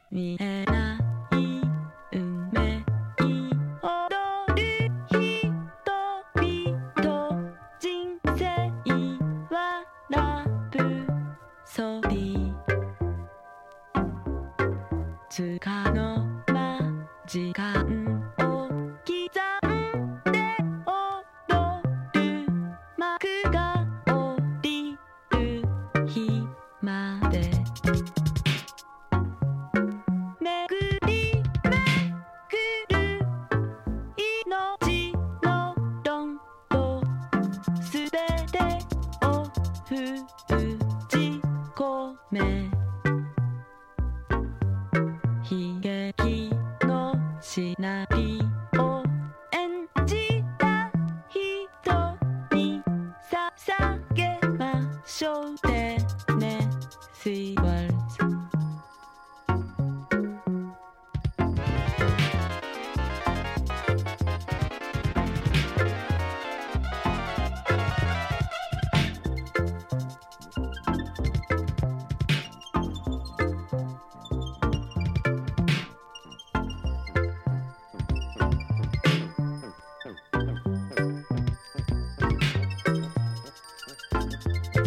見えない運命に踊る人々、人生はラブソディ、つかの間時間を刻んで踊る、幕が降りる日まで巡り巡る命のロンド、すべてを封じ込め、悲劇のシナリ